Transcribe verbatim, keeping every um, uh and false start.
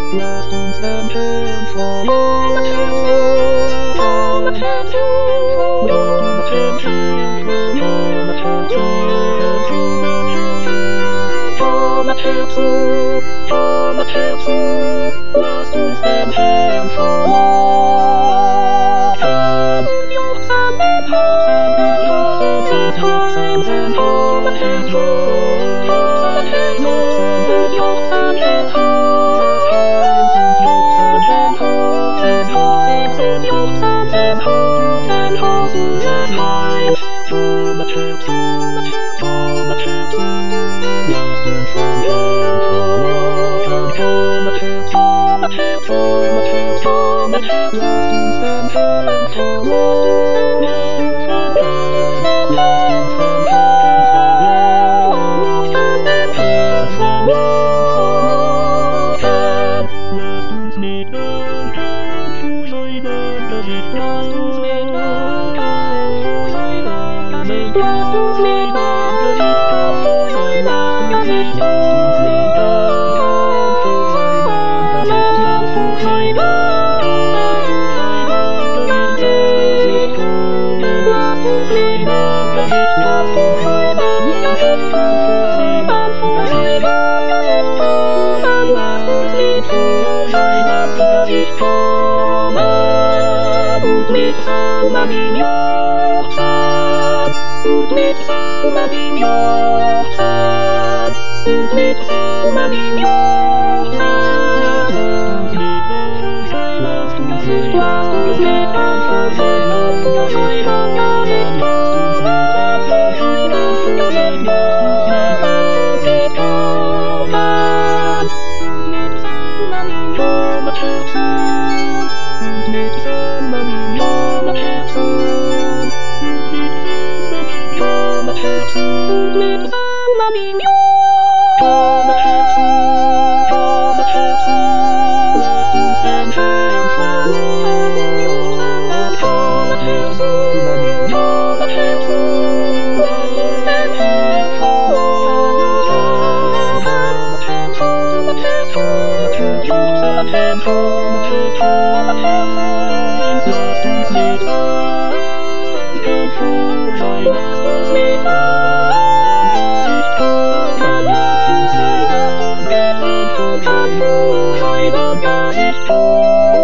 Last one stand hand for love. Last one stand hand for love. Put your hand in hearts and put your hands in hearts and then hold my hands roll. Hearts and hands hearts and put your hand in hearts. Hands and hearts and then hearts and hearts and put your hands in hearts and hearts and hearts. For my chips, for my chips. Last one stand hand for love. And for my chips, for my chips, for my chips, for my chips. Last one stand hand for love. Last one stand hand, last one stand hand for love. Stand hand for love. Last one's made down, down, for silent as it last one's made down, down, for silent as it last one's made down, as it down, for silent as it last one's made down, down, for silent as it down, for silent, down, for silent as it down, last one's made down, as it down, for silent as it down, for silent, for silent as it down, and last one's made for silent as it down. Utmica umamiłowca, Utmica umamiłowca, Utmica umamiłowca. Last one's made down for silent as it down, as it last one's made down for silent as it last one's made down as it down. Utmica umamiłowca, Utmica umamiłowca, Utmica umamiłowca. Last one stand hand for love. For my chips, umamiłowca. Last one stand hand for love. For my chips, for my chips, for my chips, stand hand for my chips, for my chips. Last one's made down, stand for silent. Last one's made down, as it down, and last one's made down, stand for silent as it down.